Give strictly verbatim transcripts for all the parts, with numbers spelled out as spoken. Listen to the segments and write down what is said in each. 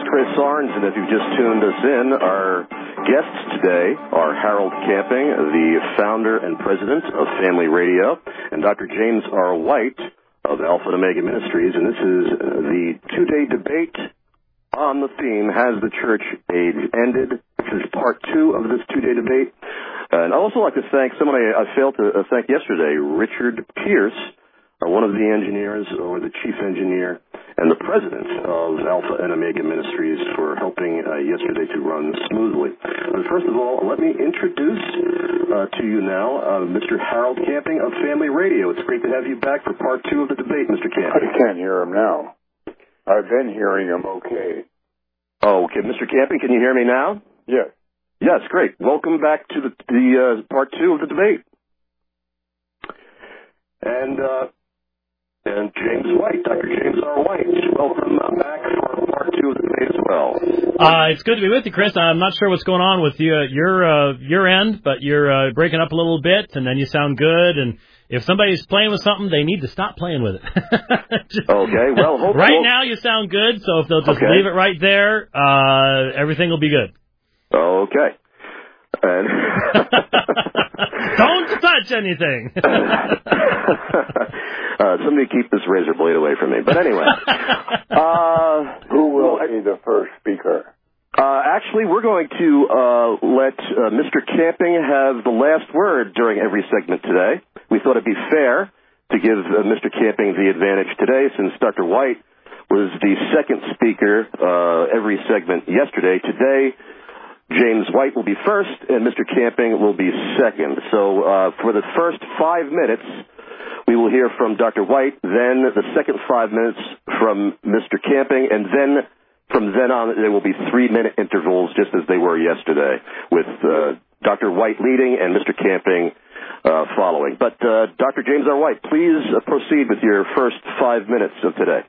Chris Arns, and if you've just tuned us in, our guests today are Harold Camping, the founder and president of Family Radio, and Doctor James R. White of Alpha and Omega Ministries, and this is the two-day debate on the theme, Has the Church Age Ended? This is part two of this two-day debate. And I'd also like to thank someone I, I failed to thank yesterday, Richard Pierce, one of the engineers, or the chief engineer, and the president of Alpha and Omega Ministries for helping uh, yesterday to run smoothly. But first of all, let me introduce uh, to you now uh, Mister Harold Camping of Family Radio. It's great to have you back for part two of the debate, Mister Camping. I can't hear him now. I've been hearing him okay. Oh, okay. Mister Camping, can you hear me now? Yes. Yes, great. Welcome back to the, the uh, part two of the debate. And... Uh, And James White, Doctor James R. White, welcome back for part two of the debate as well. Uh, it's good to be with you, Chris. I'm not sure what's going on with you, your uh, your end, but you're uh, breaking up a little bit, and then you sound good. And if somebody's playing with something, they need to stop playing with it. Just, okay, well, hopefully. Right now you sound good, so if they'll just okay. leave it right there, uh, everything will be good. Okay. And don't touch anything. uh, somebody keep this razor blade away from me. But anyway, uh, who will well, be the first speaker? Uh, actually, we're going to uh, let uh, Mister Camping have the last word during every segment today. We thought it'd be fair to give uh, Mister Camping the advantage today, since Doctor White was the second speaker uh, every segment yesterday. Today, James White will be first, and Mister Camping will be second. So uh, for the first five minutes, we will hear from Doctor White, then the second five minutes from Mister Camping, and then from then on there will be three-minute intervals, just as they were yesterday, with uh, Doctor White leading and Mister Camping uh, following. But uh, Doctor James R. White, please uh, proceed with your first five minutes of today.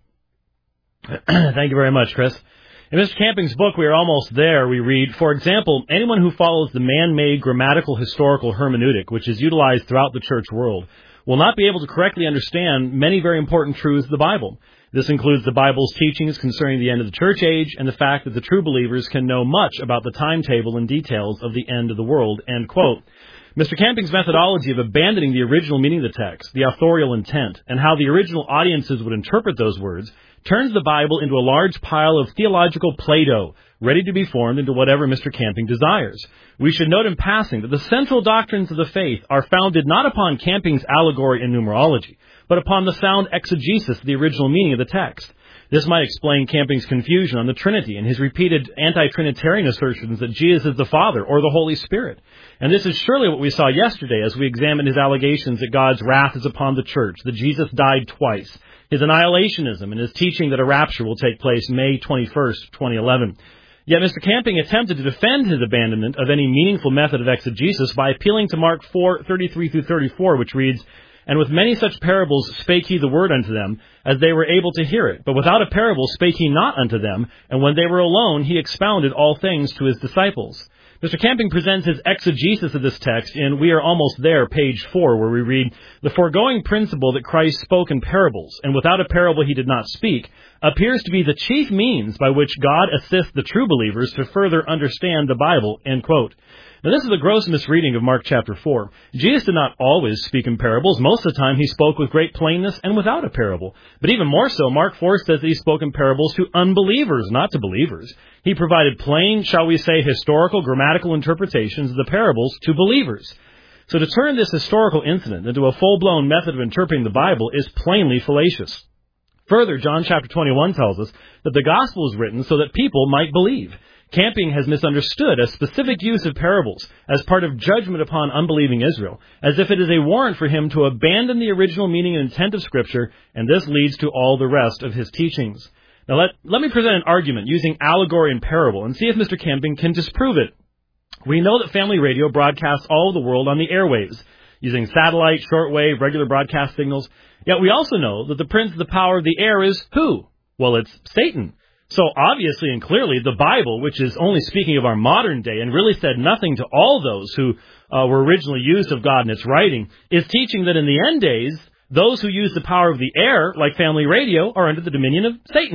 Thank you very much, Chris. In Mister Camping's book, we are almost there. We read, for example, anyone who follows the man-made grammatical historical hermeneutic, which is utilized throughout the church world, will not be able to correctly understand many very important truths of the Bible. This includes the Bible's teachings concerning the end of the church age and the fact that the true believers can know much about the timetable and details of the end of the world, end quote. Mister Camping's methodology of abandoning the original meaning of the text, the authorial intent, and how the original audiences would interpret those words, turns the Bible into a large pile of theological Play-Doh, ready to be formed into whatever Mister Camping desires. We should note in passing that the central doctrines of the faith are founded not upon Camping's allegory and numerology, but upon the sound exegesis of the original meaning of the text. This might explain Camping's confusion on the Trinity and his repeated anti-Trinitarian assertions that Jesus is the Father or the Holy Spirit. And this is surely what we saw yesterday as we examined his allegations that God's wrath is upon the church, that Jesus died twice, his annihilationism, and his teaching that a rapture will take place May twenty-first, twenty eleven. Yet Mister Camping attempted to defend his abandonment of any meaningful method of exegesis by appealing to Mark four, thirty-three through thirty-four, which reads, "And with many such parables spake he the word unto them, as they were able to hear it. But without a parable spake he not unto them, and when they were alone he expounded all things to his disciples." Mister Camping presents his exegesis of this text in We Are Almost There, page four, where we read, "The foregoing principle that Christ spoke in parables, and without a parable he did not speak, appears to be the chief means by which God assists the true believers to further understand the Bible," end quote. Now, this is a gross misreading of Mark chapter four. Jesus did not always speak in parables. Most of the time, he spoke with great plainness and without a parable. But even more so, Mark four says that he spoke in parables to unbelievers, not to believers. He provided plain, shall we say, historical, grammatical interpretations of the parables to believers. So to turn this historical incident into a full-blown method of interpreting the Bible is plainly fallacious. Further, John chapter twenty-one tells us that the gospel is written so that people might believe. Camping has misunderstood a specific use of parables as part of judgment upon unbelieving Israel, as if it is a warrant for him to abandon the original meaning and intent of Scripture, and this leads to all the rest of his teachings. Now let, let me present an argument using allegory and parable and see if Mister Camping can disprove it. We know that Family Radio broadcasts all over the world on the airwaves, using satellite, shortwave, regular broadcast signals. Yet we also know that the prince of the power of the air is who? Well, it's Satan. So obviously and clearly, the Bible, which is only speaking of our modern day and really said nothing to all those who uh, were originally used of God in its writing, is teaching that in the end days, those who use the power of the air, like Family Radio, are under the dominion of Satan.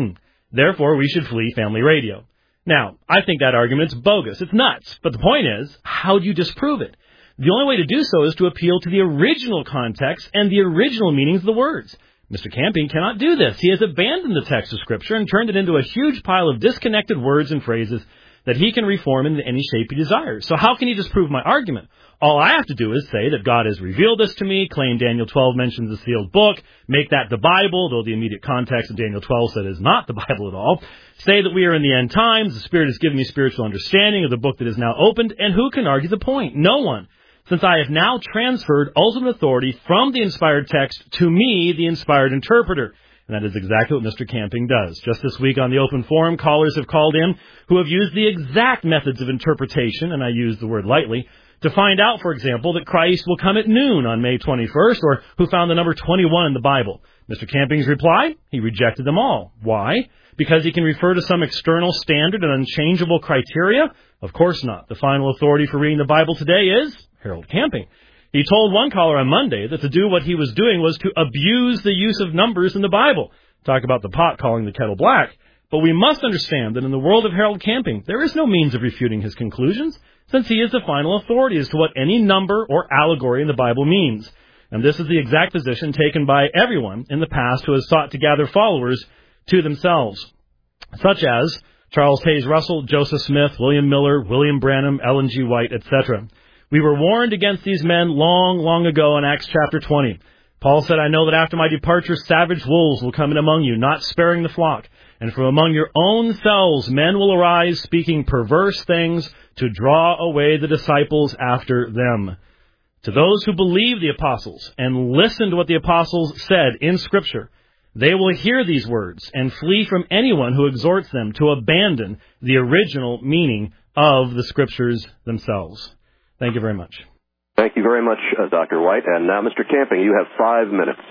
Therefore, we should flee family radio. Now, I think that argument's bogus. It's nuts. But the point is, how do you disprove it? The only way to do so is to appeal to the original context and the original meanings of the words. Mister Camping cannot do this. He has abandoned the text of Scripture and turned it into a huge pile of disconnected words and phrases that he can reform into any shape he desires. So how can he disprove my argument? All I have to do is say that God has revealed this to me, claim Daniel twelve mentions the sealed book, make that the Bible, though the immediate context of Daniel twelve said is not the Bible at all, say that we are in the end times, the Spirit has given me spiritual understanding of the book that is now opened, and who can argue the point? No one. Since I have now transferred ultimate authority from the inspired text to me, the inspired interpreter. And that is exactly what Mister Camping does. Just this week on the open forum, callers have called in who have used the exact methods of interpretation, and I use the word lightly, to find out, for example, that Christ will come at noon on May twenty-first, or who found the number twenty-one in the Bible. Mister Camping's reply? He rejected them all. Why? Because he can refer to some external standard and unchangeable criteria? Of course not. The final authority for reading the Bible today is Harold Camping. He told one caller on Monday that to do what he was doing was to abuse the use of numbers in the Bible. Talk about the pot calling the kettle black. But we must understand that in the world of Harold Camping, there is no means of refuting his conclusions, since he is the final authority as to what any number or allegory in the Bible means. And this is the exact position taken by everyone in the past who has sought to gather followers to themselves, such as Charles Hayes Russell, Joseph Smith, William Miller, William Branham, Ellen G. White, et cetera. We were warned against these men long, long ago in Acts chapter twenty. Paul said, I know that after my departure, savage wolves will come in among you, not sparing the flock. And from among your own selves men will arise, speaking perverse things to draw away the disciples after them. To those who believe the apostles and listen to what the apostles said in Scripture, they will hear these words and flee from anyone who exhorts them to abandon the original meaning of the Scriptures themselves. Thank you very much. Thank you very much, uh, Doctor White. And now, Mister Camping, you have five minutes.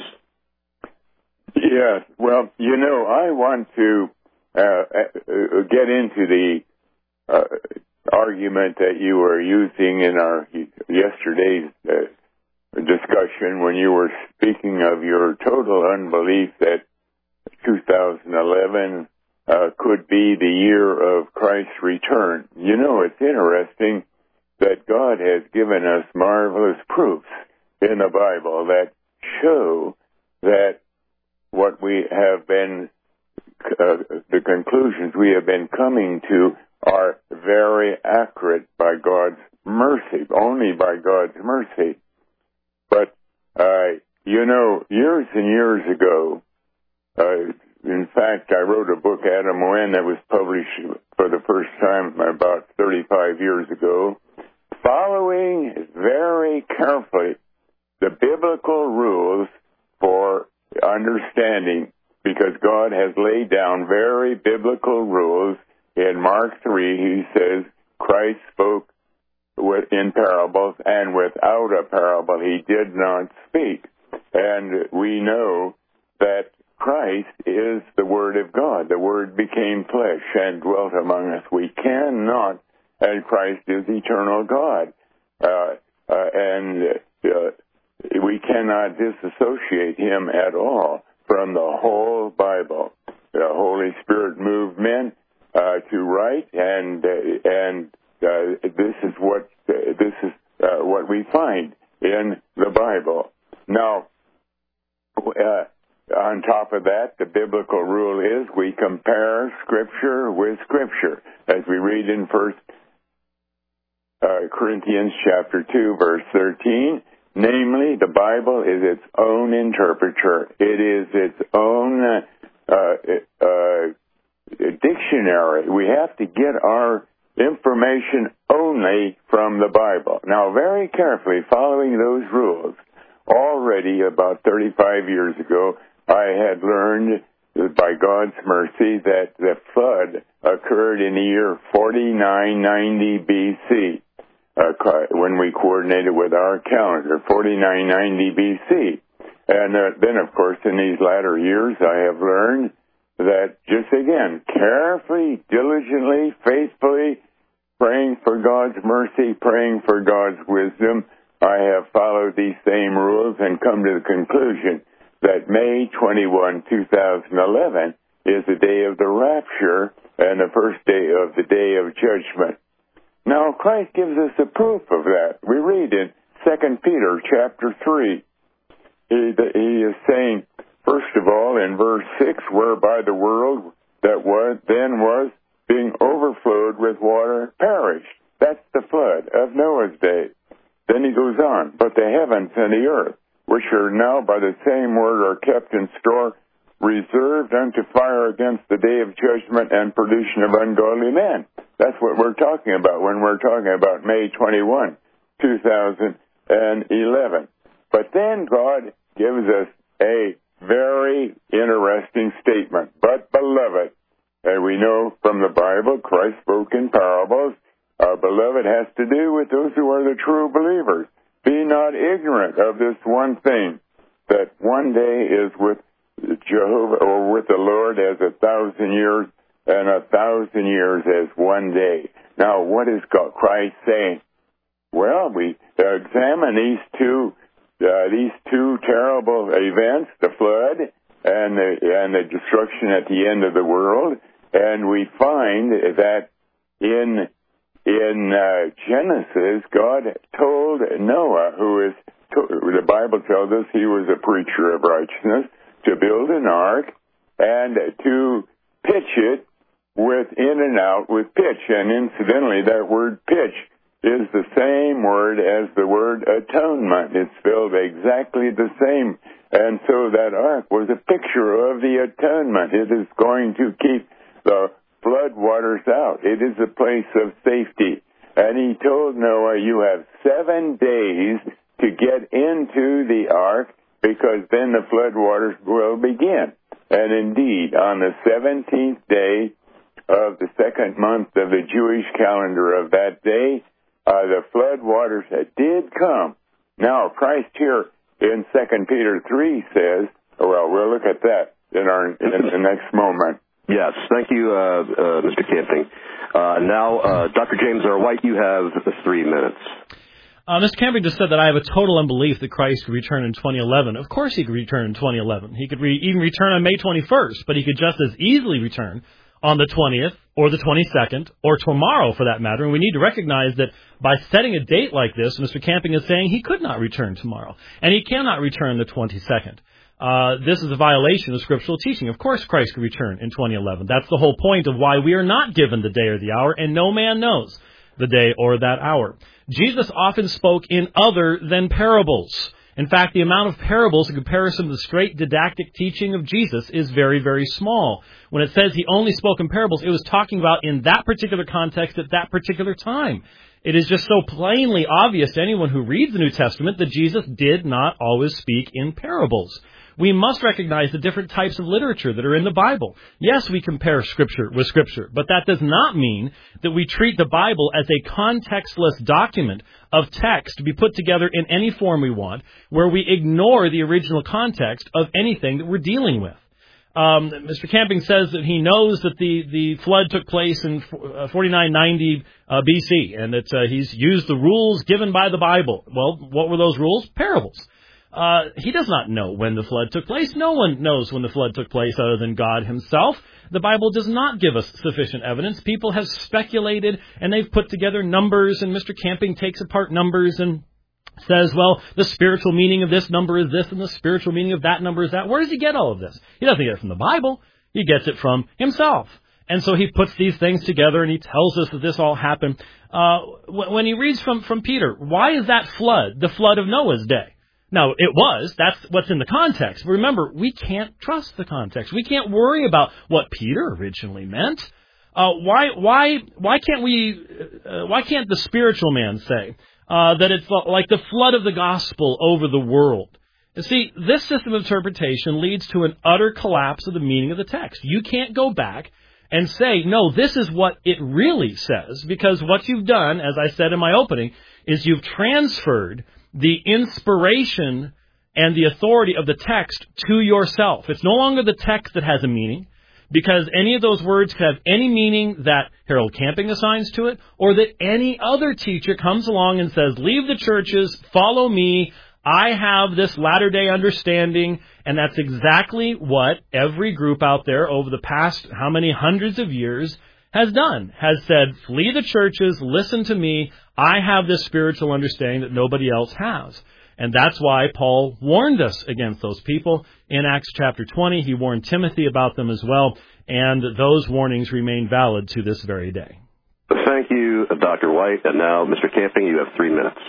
Yes. Well, you know, I want to uh, uh, get into the uh, argument that you were using in our yesterday's uh, discussion when you were speaking of your total unbelief that two thousand eleven uh, could be the year of Christ's return. You know, it's interesting that God has given us marvelous proofs in the Bible that show that what we have been, uh, the conclusions we have been coming to are very accurate by God's mercy, only by God's mercy. But, uh, you know, years and years ago, uh, in fact, I wrote a book, Adam When, that was published for the first time about thirty-five years ago, following very carefully the biblical rules for understanding, because God has laid down very biblical rules. In Mark three, he says, Christ spoke with, in parables, and without a parable he did not speak. And we know that Christ is the Word of God. The Word became flesh and dwelt among us. We cannot, and Christ is eternal God. Uh, uh, and uh, we cannot disassociate him at all from the whole Bible. The Holy Spirit moved men uh, to write, and uh, and uh, this is what uh, this is uh, what we find in the Bible. Now, uh, on top of that, the biblical rule is we compare Scripture with Scripture, as we read in First uh, Corinthians chapter two, verse thirteen. Namely, the Bible is its own interpreter. It is its own uh, uh, dictionary. We have to get our information only from the Bible. Now, very carefully, following those rules, already about thirty-five years ago, I had learned by God's mercy that the flood occurred in the year forty-nine ninety B C. Uh, when we coordinated with our calendar, forty-nine ninety B C. And uh, then, of course, in these latter years, I have learned that just again, carefully, diligently, faithfully, praying for God's mercy, praying for God's wisdom, I have followed these same rules and come to the conclusion that May twenty-first, two thousand eleven is the day of the rapture and the first day of the day of judgment. Now, Christ gives us a proof of that. We read in Second Peter chapter three. He, he is saying, first of all, in verse six, whereby the world that was then was being overflowed with water perished. That's the flood of Noah's day. Then he goes on, but the heavens and the earth, which are now by the same word are kept in store, reserved unto fire against the day of judgment and perdition of ungodly men. That's what we're talking about when we're talking about May twenty-first, two thousand eleven. But then God gives us a very interesting statement. But, beloved, and we know from the Bible, Christ spoke in parables. Our beloved has to do with those who are the true believers. Be not ignorant of this one thing, that one day is with Jehovah or with the Lord as a thousand years, and a thousand years as one day. Now, what is God, Christ saying? Well, we examine these two uh, these two terrible events, the flood and the, and the destruction at the end of the world, and we find that in in uh, Genesis, God told Noah, who is the Bible tells us he was a preacher of righteousness, to build an ark and to pitch it with in and out with pitch. And incidentally, that word pitch is the same word as the word atonement. It's spelled exactly the same. And so that ark was a picture of the atonement. It is going to keep the flood waters out. It is a place of safety. And he told Noah, you have seven days to get into the ark, because then the flood waters will begin. And indeed, on the seventeenth day of the second month of the Jewish calendar of that day, uh, the flood waters did come. Now, Christ here in Second Peter three says, well, we'll look at that in our in the next moment. Yes, thank you, uh, uh, Mister Camping. Uh, now, uh, Doctor James R. White, you have three minutes. Uh, Mister Camping just said that I have a total unbelief that Christ could return in twenty eleven. Of course he could return in twenty eleven. He could re- even return on May twenty-first, but he could just as easily return on the twentieth or the twenty-second or tomorrow for that matter. And we need to recognize that by setting a date like this, Mister Camping is saying he could not return tomorrow, and he cannot return the twenty-second. Uh, this is a violation of scriptural teaching. Of course Christ could return in twenty eleven. That's the whole point of why we are not given the day or the hour, and no man knows the day or that hour. Jesus often spoke in other than parables. In fact, the amount of parables in comparison to the straight didactic teaching of Jesus is very, very small. When it says he only spoke in parables, it was talking about in that particular context at that particular time. It is just so plainly obvious to anyone who reads the New Testament that Jesus did not always speak in parables. We must recognize the different types of literature that are in the Bible. Yes, we compare Scripture with Scripture, but that does not mean that we treat the Bible as a contextless document of text to be put together in any form we want, where we ignore the original context of anything that we're dealing with. Um, Mister Camping says that he knows that the, the flood took place in forty-nine ninety uh, B C, and that uh, he's used the rules given by the Bible. Well, what were those rules? Parables. Uh, he does not know when the flood took place. No one knows when the flood took place other than God himself. The Bible does not give us sufficient evidence. People have speculated, and they've put together numbers, and Mister Camping takes apart numbers and says, well, the spiritual meaning of this number is this, and the spiritual meaning of that number is that. Where does he get all of this? He doesn't get it from the Bible. He gets it from himself. And so he puts these things together, and he tells us that this all happened. Uh, when he reads from, from Peter, why is that flood the flood of Noah's day? Now, it was. That's what's in the context. But remember, we can't trust the context. We can't worry about what Peter originally meant. Uh, why, why, why can't we? Uh, why can't the spiritual man say uh, that it's like the flood of the gospel over the world? You see, this system of interpretation leads to an utter collapse of the meaning of the text. You can't go back and say, no, this is what it really says, because what you've done, as I said in my opening, is you've transferred the inspiration and the authority of the text to yourself. It's no longer the text that has a meaning, because any of those words could have any meaning that Harold Camping assigns to it, or that any other teacher comes along and says, leave the churches, follow me, I have this latter-day understanding, and that's exactly what every group out there over the past how many hundreds of years has done, has said, flee the churches, listen to me, I have this spiritual understanding that nobody else has. And that's why Paul warned us against those people. In Acts chapter twenty, he warned Timothy about them as well, and those warnings remain valid to this very day. Thank you, Doctor White. And now, Mister Camping, you have three minutes.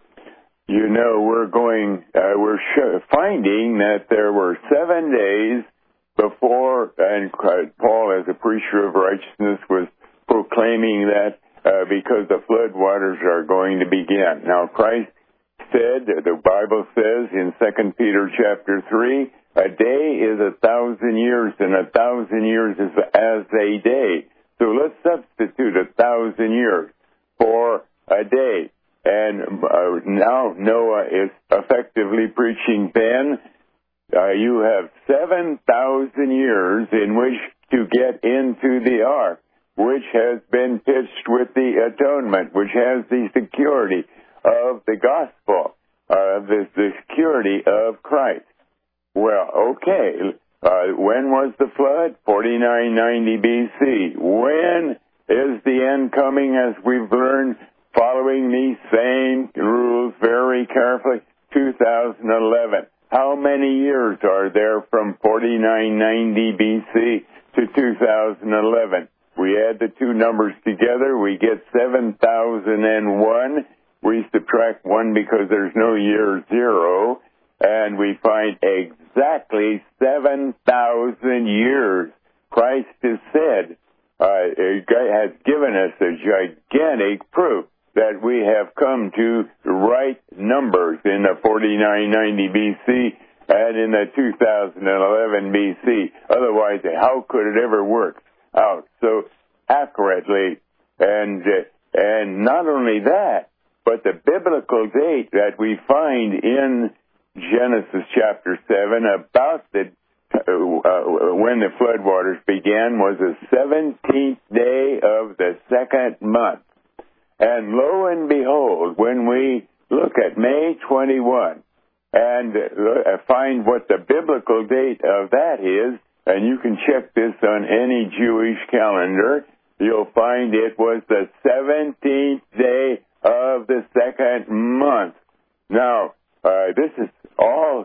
You know, we're going, uh, we're sh- finding that there were seven days before, and Paul, as a preacher of righteousness, was proclaiming that uh, because the flood waters are going to begin. Now, Christ said, the Bible says in Second Peter chapter three, a day is a thousand years, and a thousand years is as a day. So let's substitute a thousand years for a day. And uh, now Noah is effectively preaching, Ben, uh, you have seven thousand years in which to get into the ark, which has been pitched with the atonement, which has the security of the gospel, uh, the, the security of Christ. Well, okay, uh, when was the flood? forty-nine ninety B C. When is the end coming, as we've learned, following these same rules very carefully? two thousand eleven. How many years are there from forty-nine ninety B C to two thousand eleven? We add the two numbers together, we get seven thousand one. We subtract one because there's no year zero, and we find exactly seven thousand years. Christ has said, uh, has given us a gigantic proof that we have come to the right numbers in the forty-nine ninety B C and in the two thousand eleven B C. Otherwise, how could it ever work out so accurately? And uh, and not only that, but the biblical date that we find in Genesis chapter seven about the uh, uh, when the floodwaters began was the seventeenth day of the second month. And lo and behold, when we look at May twenty-first and uh, find what the biblical date of that is, and you can check this on any Jewish calendar, you'll find it was the seventeenth day of the second month. Now, uh, this is all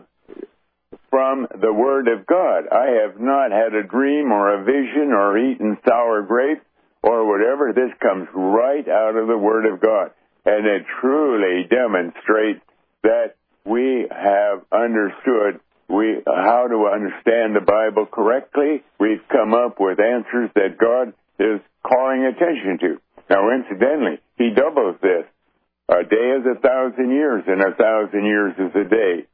from the Word of God. I have not had a dream or a vision or eaten sour grapes or whatever. This comes right out of the Word of God. And it truly demonstrates that we have understood we how to understand the Bible correctly. We've come up with answers that God is calling attention to. Now, incidentally, he doubles this. A day is a thousand years, and a thousand years is a day.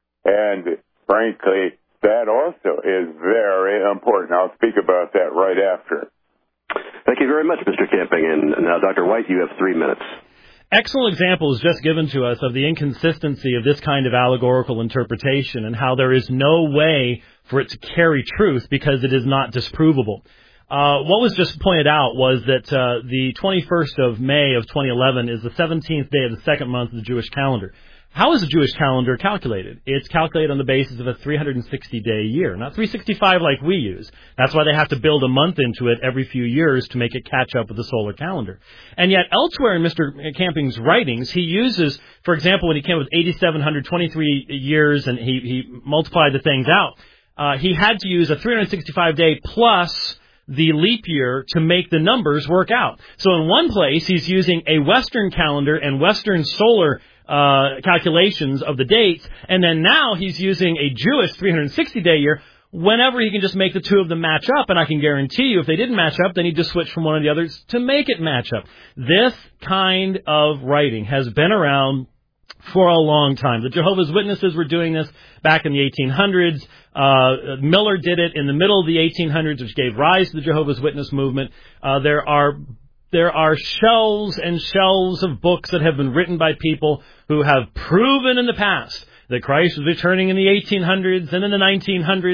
And frankly, that also is very important. I'll speak about that right after. Thank you very much, Mister Camping. And now, Doctor White, you have three minutes. Excellent example is just given to us of the inconsistency of this kind of allegorical interpretation and how there is no way for it to carry truth because it is not disprovable. Uh, what was just pointed out was that uh, the twenty-first of May of twenty eleven is the seventeenth day of the second month of the Jewish calendar. How is the Jewish calendar calculated? It's calculated on the basis of a three hundred sixty day year, not three hundred sixty-five like we use. That's why they have to build a month into it every few years to make it catch up with the solar calendar. And yet elsewhere in Mister Camping's writings, he uses, for example, when he came up with eight thousand seven hundred twenty-three years and he, he multiplied the things out, uh, he had to use a three hundred sixty-five day plus the leap year to make the numbers work out. So in one place, he's using a Western calendar and Western solar uh, calculations of the dates, and then now he's using a Jewish three hundred sixty day year whenever he can just make the two of them match up, and I can guarantee you if they didn't match up, then he'd just switch from one of the others to make it match up. This kind of writing has been around for a long time. The Jehovah's Witnesses were doing this back in the eighteen hundreds. Uh, Miller did it in the middle of the eighteen hundreds, which gave rise to the Jehovah's Witness movement. Uh, there are there are shelves and shelves of books that have been written by people who have proven in the past that Christ was returning in the eighteen hundreds and in the nineteen hundreds,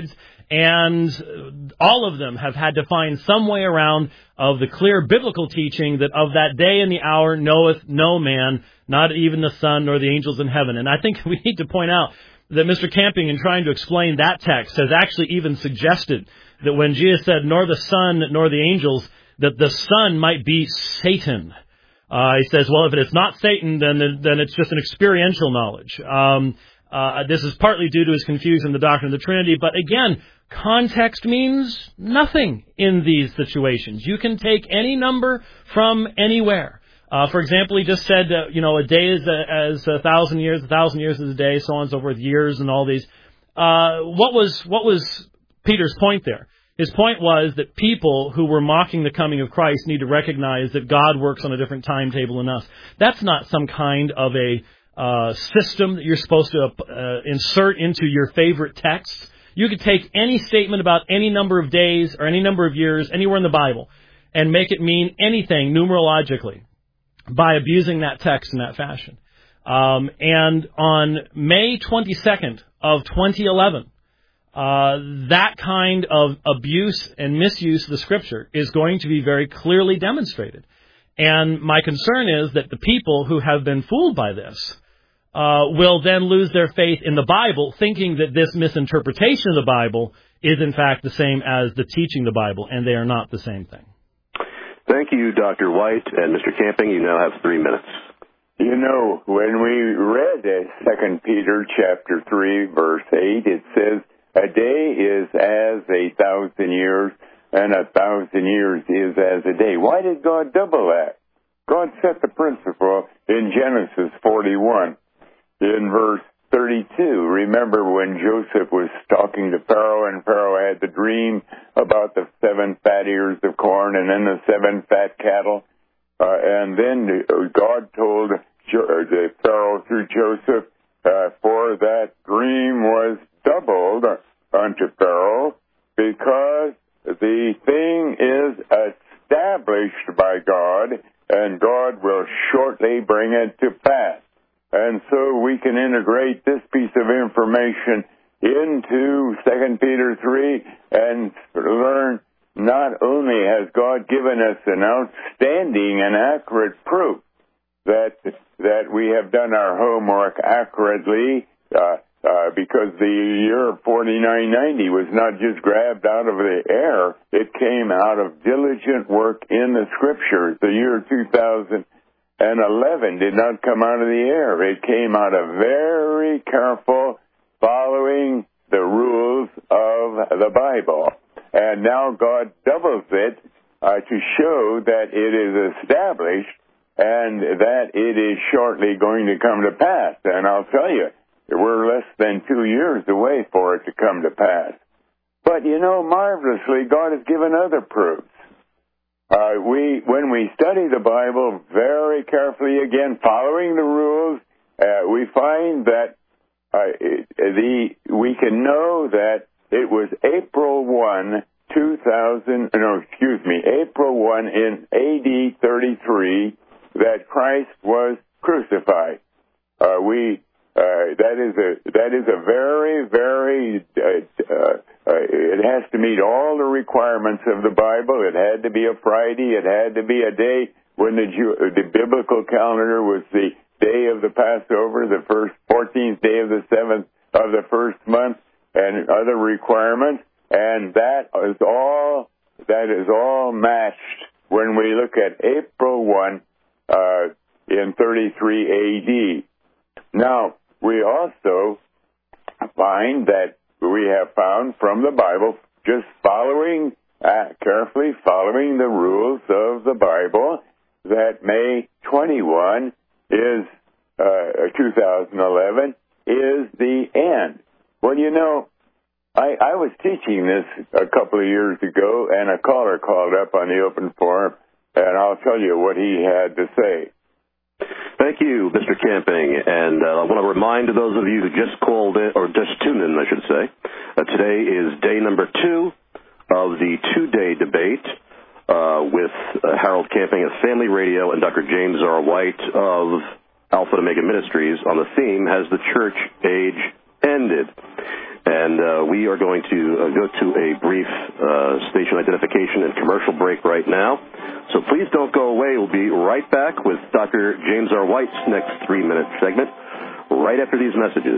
And all of them have had to find some way around of the clear biblical teaching that of that day and the hour knoweth no man, not even the Son nor the angels in heaven. And I think we need to point out that Mister Camping, in trying to explain that text, has actually even suggested that when Jesus said, nor the Son nor the angels, that the Son might be Satan. Uh, he says, well, if it's not Satan, then then it's just an experiential knowledge. Um, uh, this is partly due to his confusion in the doctrine of the Trinity, but again, context means nothing in these situations. You can take any number from anywhere. Uh, for example, he just said, uh, you know, a day is a, as a thousand years, a thousand years is a day, so on and so forth, years and all these. Uh, what was what was Peter's point there? His point was that people who were mocking the coming of Christ need to recognize that God works on a different timetable than us. That's not some kind of a uh, system that you're supposed to uh, insert into your favorite texts. You could take any statement about any number of days or any number of years anywhere in the Bible and make it mean anything numerologically by abusing that text in that fashion. Um, and on May twenty-second of twenty eleven, uh, that kind of abuse and misuse of the Scripture is going to be very clearly demonstrated. And my concern is that the people who have been fooled by this uh, will then lose their faith in the Bible, thinking that this misinterpretation of the Bible is in fact the same as the teaching the Bible, and they are not the same thing. Thank you, Doctor White. And Mister Camping, you now have three minutes. You know, when we read Second Peter chapter three, verse eight, it says, a day is as a thousand years, and a thousand years is as a day. Why did God double that? God set the principle in Genesis forty-one. In verse thirty-two, remember when Joseph was talking to Pharaoh, and Pharaoh had the dream about the seven fat ears of corn and then the seven fat cattle? Uh, and then God told the Pharaoh through Joseph, uh, for that dream was doubled unto Pharaoh, because the thing is established by God, and God will shortly bring it to pass. And so we can integrate this piece of information into Second Peter three and learn not only has God given us an outstanding and accurate proof that that we have done our homework accurately, uh, uh, because the year forty-nine ninety was not just grabbed out of the air. It came out of diligent work in the Scriptures. The year two thousand eleven did not come out of the air. It came out of very careful following the rules of the Bible. And now God doubles it uh, to show that it is established and that it is shortly going to come to pass. And I'll tell you, we're less than two years away for it to come to pass. But, you know, marvelously, God has given other proofs. Uh, we, when we study the Bible very carefully, again, following the rules, uh, we find that uh, it, the we can know that it was April first, two thousand, no, excuse me, April first in A D thirty-three that Christ was crucified. Uh, we, uh, that is a, that is a very, very, uh, uh, uh, it has to meet all the requirements of the Bible. It had to be a Friday. It had to be a day when the Jew, the biblical calendar was the day of the Passover, the first fourteenth day of the seventh of the first month, and other requirements. And that is all, that is all matched when we look at April first, uh, in thirty-three A D. Now, we also find that we have found from the Bible, just following, uh, carefully following the rules of the Bible, that May twenty-first is, uh, two thousand eleven is the end. Well, you know, I, I was teaching this a couple of years ago, and a caller called up on the open forum, and I'll tell you what he had to say. Thank you, Mister Camping. And uh, I want to remind those of you who just called in, or just tuned in, I should say, uh, today is day number two of the two-day debate uh, with uh, Harold Camping of Family Radio and Doctor James R. White of Alpha and Omega Ministries on the theme, Has the Church Age Ended? And uh, we are going to uh, go to a brief uh, station identification and commercial break right now. So please don't go away. We'll be right back with Doctor James R. White's next three-minute segment right after these messages.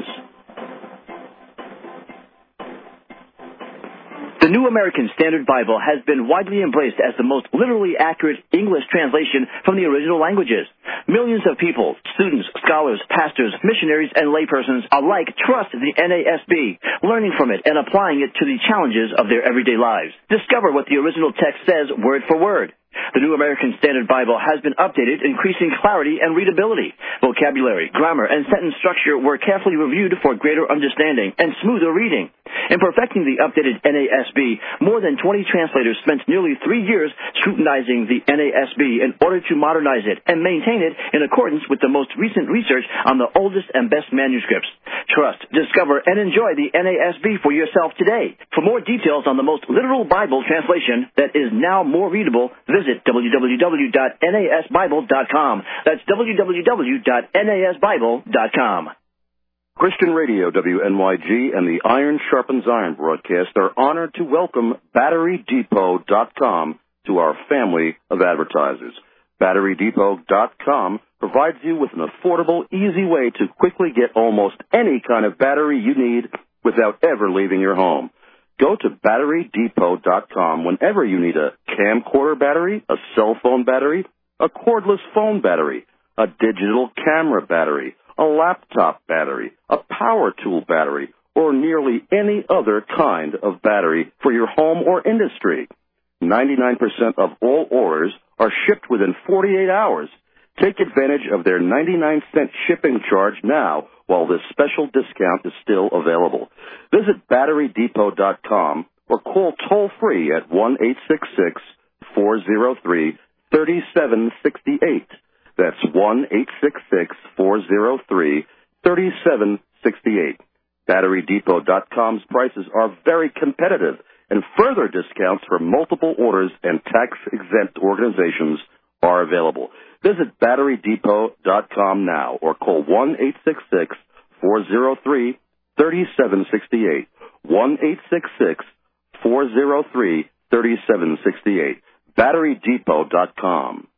The New American Standard Bible has been widely embraced as the most literally accurate English translation from the original languages. Millions of people, students, scholars, pastors, missionaries, and laypersons alike trust the N A S B, learning from it and applying it to the challenges of their everyday lives. Discover what the original text says word for word. The New American Standard Bible has been updated, increasing clarity and readability. Vocabulary, grammar, and sentence structure were carefully reviewed for greater understanding and smoother reading. In perfecting the updated N A S B, more than twenty translators spent nearly three years scrutinizing the N A S B in order to modernize it and maintain it in accordance with the most recent research on the oldest and best manuscripts. Trust, discover, and enjoy the N A S B for yourself today. For more details on the most literal Bible translation that is now more readable, visit w w w dot n a s bible dot com. That's w w w dot n a s bible dot com. Christian Radio, W N Y G, and the Iron Sharpens Iron broadcast are honored to welcome Battery Depot dot com to our family of advertisers. Battery Depot dot com provides you with an affordable, easy way to quickly get almost any kind of battery you need without ever leaving your home. Go to Battery Depot dot com whenever you need a camcorder battery, a cell phone battery, a cordless phone battery, a digital camera battery, a laptop battery, a power tool battery, or nearly any other kind of battery for your home or industry. ninety-nine percent of all orders are shipped within forty-eight hours. Take advantage of their ninety-nine cent shipping charge now while this special discount is still available. Visit Battery Depot dot com or call toll-free at one eight six six, four zero three, three seven six eight. That's one eight six six, four zero three, three seven six eight. Battery Depot dot com's prices are very competitive, and further discounts for multiple orders and tax-exempt organizations are available. Visit Battery Depot dot com now or call one eight six six, four zero three, three seven six eight. one eight six six, four zero three, three seven six eight. Battery Depot dot com.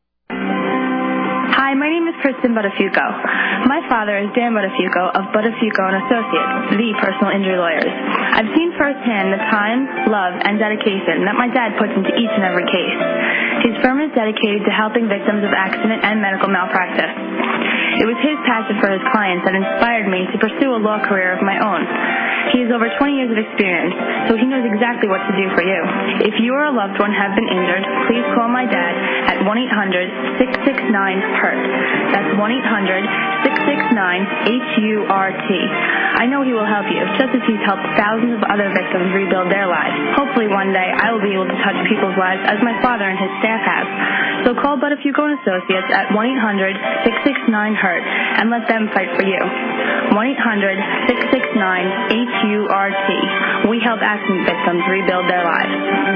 Hi, my name is Kristen Buttafuoco. My father is Dan Buttafuoco of Buttafuoco and Associates, the personal injury lawyers. I've seen firsthand the time, love, and dedication that my dad puts into each and every case. His firm is dedicated to helping victims of accident and medical malpractice. It was his passion for his clients that inspired me to pursue a law career of my own. He has over twenty years of experience, so he knows exactly what to do for you. If you or a loved one have been injured, please call my dad at one eight hundred, six six nine, hurt. That's one eight hundred, six six nine, H U R T. I know he will help you, just as he's helped thousands of other victims rebuild their lives. Hopefully one day I will be able to touch people's lives as my father and his staff have. So call Buttafuoco and Associates at one eight hundred, six six nine, hurt and let them fight for you. one eight hundred, six six nine, H U R T. We help accident victims rebuild their lives.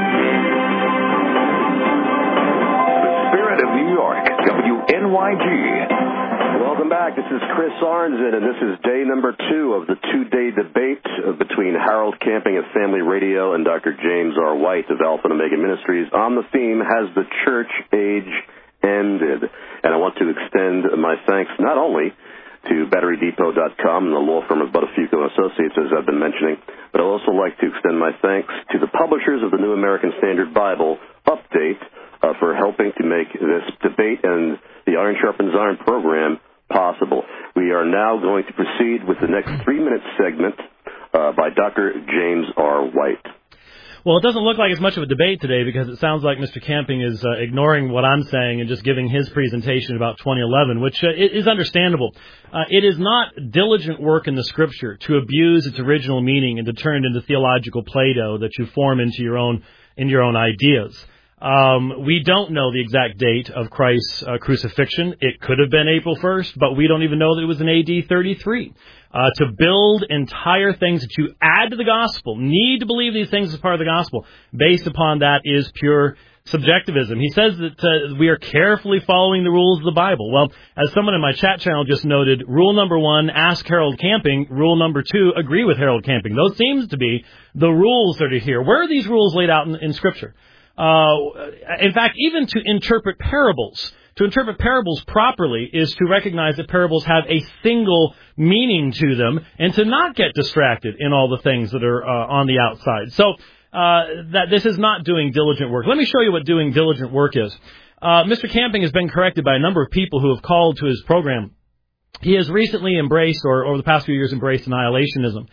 The Spirit of New York, W N Y G. Welcome back. This is Chris Arnzen, and this is day number two of the two-day debate between Harold Camping of Family Radio and Doctor James R. White of Alpha and Omega Ministries on the theme, Has the Church Age Ended? And I want to extend my thanks not only to Battery Depot dot com and the law firm of Buttafuoco and Associates, as I've been mentioning, but I'd also like to extend my thanks to the publishers of the New American Standard Bible Update uh, for helping to make this debate and the Iron Sharpens Iron program possible. We are now going to proceed with the next three-minute segment uh, by Doctor James R. White. Well, it doesn't look like it's much of a debate today because it sounds like Mister Camping is uh, ignoring what I'm saying and just giving his presentation about twenty eleven, which uh, is understandable. Uh, it is not diligent work in the Scripture to abuse its original meaning and to turn it into theological Play-Doh that you form into your own into your own ideas. Um, we don't know the exact date of Christ's uh, crucifixion. It could have been April first, but we don't even know that it was in A D thirty-three. Uh, to build entire things that you add to the gospel, need to believe these things as part of the gospel, based upon that is pure subjectivism. He says that uh, we are carefully following the rules of the Bible. Well, as someone in my chat channel just noted, rule number one, ask Harold Camping. Rule number two, agree with Harold Camping. Those seems to be the rules that are here. Where are these rules laid out in, in Scripture? Uh, in fact, even to interpret parables, to interpret parables properly is to recognize that parables have a single meaning to them and to not get distracted in all the things that are uh, on the outside. So, Uh, that this is not doing diligent work. Let me show you what doing diligent work is. Uh, Mister Camping has been corrected by a number of people who have called to his program. He has recently embraced, or over the past few years, embraced annihilationism.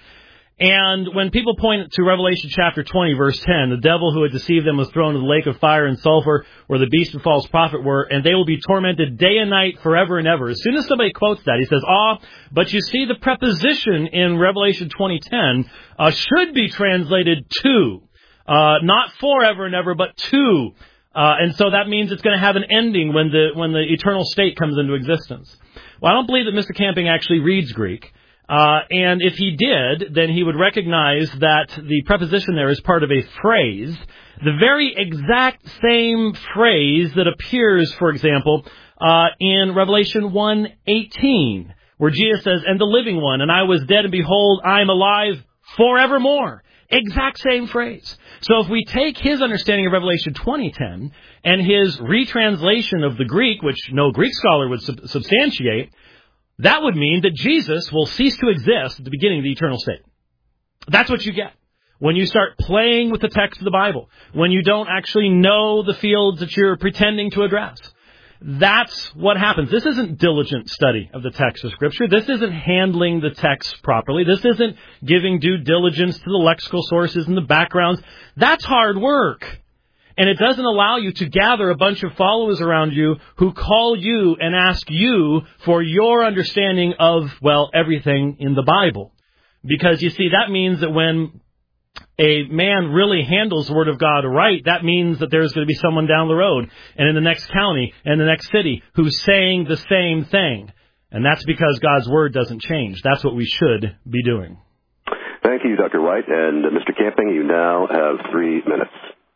And when people point to Revelation chapter twenty, verse ten, the devil who had deceived them was thrown into the lake of fire and sulfur, where the beast and false prophet were, and they will be tormented day and night forever and ever. As soon as somebody quotes that, he says, ah, but you see the preposition in Revelation twenty ten uh, should be translated to. Uh, not forever and ever, but to. Uh, and so that means it's going to have an ending when the when the eternal state comes into existence. Well, I don't believe that Mister Camping actually reads Greek. Uh, and if he did, then he would recognize that the preposition there is part of a phrase, the very exact same phrase that appears, for example, uh, in Revelation one eighteen, where Jesus says, and the living one, and I was dead, and behold, I am alive forevermore. Exact same phrase. So if we take his understanding of Revelation twenty ten and his retranslation of the Greek, which no Greek scholar would sub- substantiate, that would mean that Jesus will cease to exist at the beginning of the eternal state. That's what you get when you start playing with the text of the Bible, when you don't actually know the fields that you're pretending to address. That's what happens. This isn't diligent study of the text of Scripture. This isn't handling the text properly. This isn't giving due diligence to the lexical sources and the backgrounds. That's hard work. And it doesn't allow you to gather a bunch of followers around you who call you and ask you for your understanding of, well, everything in the Bible. Because, you see, that means that when a man really handles the Word of God right, that means that there's going to be someone down the road and in the next county and the next city who's saying the same thing. And that's because God's Word doesn't change. That's what we should be doing. Thank you, Doctor White. And uh, Mister Camping, you now have three minutes.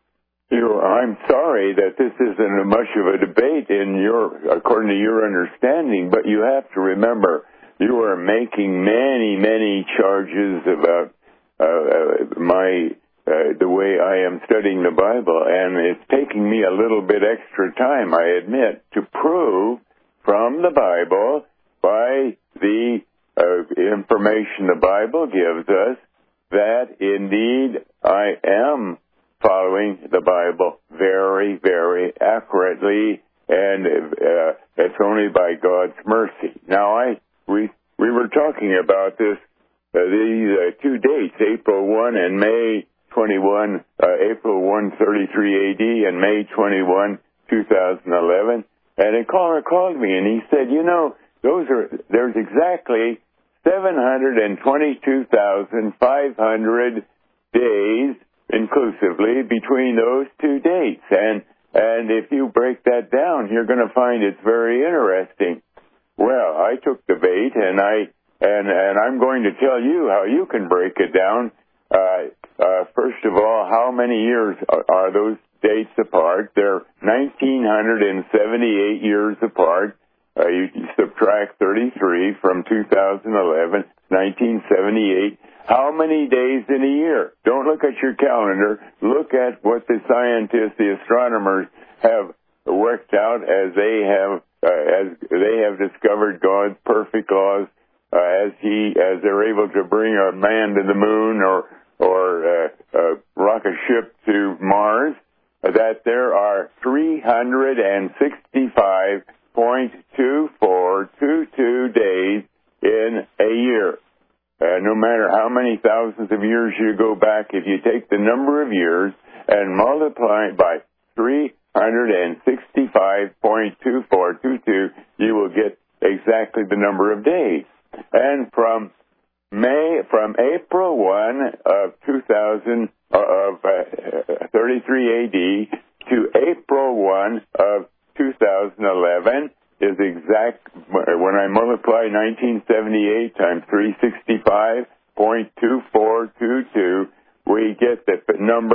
You, I'm sorry that this isn't much of a debate in your, according to your understanding, but you have to remember you are making many, many charges about Uh, uh, my uh, the way I am studying the Bible, and it's taking me a little bit extra time, I admit, to prove from the Bible, by the uh, information the Bible gives us, that indeed I am following the Bible very, very accurately, and uh, it's only by God's mercy. Now, I we we were talking about this. Uh, these uh, two dates, April first and May twenty-first, uh, April first, thirty-three A D, and May twenty-first, two thousand eleven. And a caller called me, and he said, you know, those are there's exactly seven hundred twenty-two thousand five hundred days inclusively between those two dates. And and if you break that down, you're going to find it's very interesting. Well, I took the bait, and I And, and I'm going to tell you how you can break it down. Uh, uh, first of all, how many years are, are those dates apart? They're one thousand nine hundred seventy-eight years apart. Uh, you, you subtract thirty-three from two thousand eleven, nineteen seventy-eight. How many days in a year? Don't look at your calendar. Look at what the scientists, the astronomers, have worked out as they have uh, as they have discovered God's perfect laws. Uh, as he, as they're able to bring a man to the moon or or uh, uh, rock a ship to Mars, uh, that there are three hundred sixty-five point two four two two days in a year. Uh, no matter how many thousands of years you go back, if you take the number of years and multiply it by three hundred sixty-five point two four two two, you will get exactly the number of days. And from May, from April first of two thousand of uh, thirty-three A D to April first of two thousand eleven is exact. When I multiply nineteen seventy-eight times three hundred sixty-five point two four two two, we get the number